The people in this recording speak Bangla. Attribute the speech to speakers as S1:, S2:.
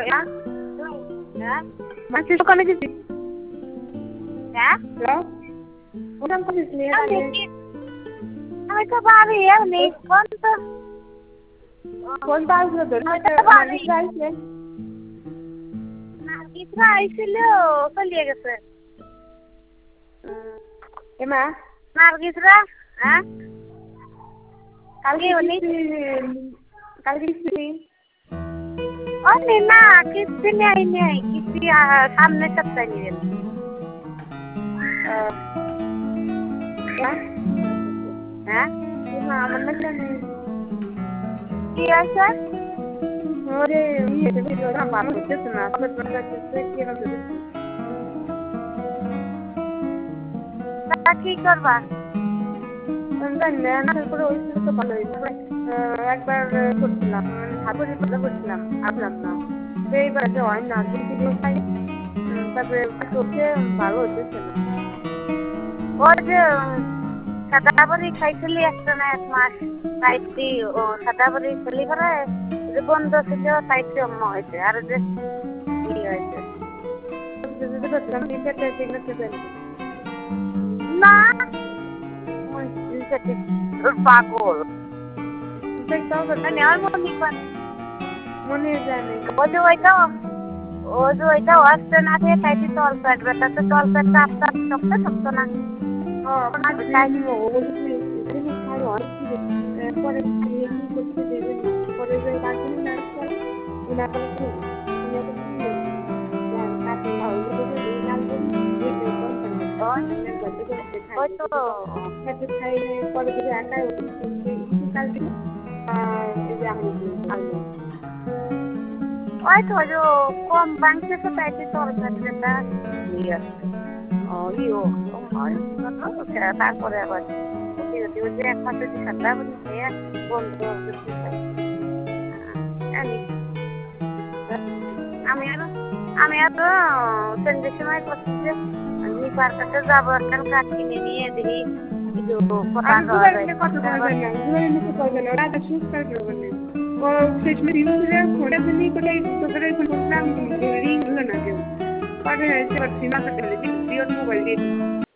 S1: হ্যাঁ
S2: মাছের দোকানে গেছি।
S1: হ্যাঁ
S2: হ্যালো, ওখান করিস নি
S1: আমি তো বাড়ি এমনি ফোন তো
S2: ফোনটা আসলো তো
S1: আমি তো বাড়ি
S2: আসলে
S1: না কিছরা আইছিল চলিয়ে গেছে
S2: এমা
S1: নার্গিসরা হ্যাঁ
S2: কালকে
S1: কি বলি
S2: কালকে কিস্তি
S1: অনি না কিস্তি নেই কিস্তি সামনে সপ্তাহে নেবেন হ্যাঁ
S2: এমা আমার না জানি
S1: কি আছে
S2: ওরে ইয়ে ভিডিও না ভালো হচ্ছে না কবে যাচ্ছে কি না
S1: তা কি করবা
S2: জানি না নাচের পরে ওই তো ভালো হয়েছে একবার করছিলাম মানে ঠাকুরের কথা করছিলাম আসলাম না এইবার যে হয় না ভিডিও পাই তারপরে চোখে ভালো হচ্ছে না
S1: ওর যে সাদাবরি খাইছিলি একটা না এক মাস তাইতি ও সাদাবরি খেলি করে যে বন্ধ ছিল তাইতে অন্য হয়েছে আর যে কি হয়েছে না পাগল আর মনে কর
S2: মনে জানে
S1: ও যে ওইটা আসতে না দিয়ে তাইতে তল পেট ব্যথাতে তল পেটটা আস্তে আস্তে শক্ত শক্ত না
S2: পরে করতে দেবে পরে যে রাখুন না
S1: ওই তো
S2: খাই পরে যদি একাই কালকে
S1: ওই তো যে কম বাংছে তো তাইতে তল পেট ব্যথা তারপরে আবার যে এক মাসে যে সাদা বলি খেয়ে বন্ধ আমি আরো সন্ধ্যের সময় করছি যে নিপার কাছে যাবো একটা কাঠ কিনে নিয়ে দেখি
S2: ও শেষ দিন ফোনে নিয়ে কোথায় তোদের ফোন রিং হলো না কেউ পরে মোবাইল দিয়ে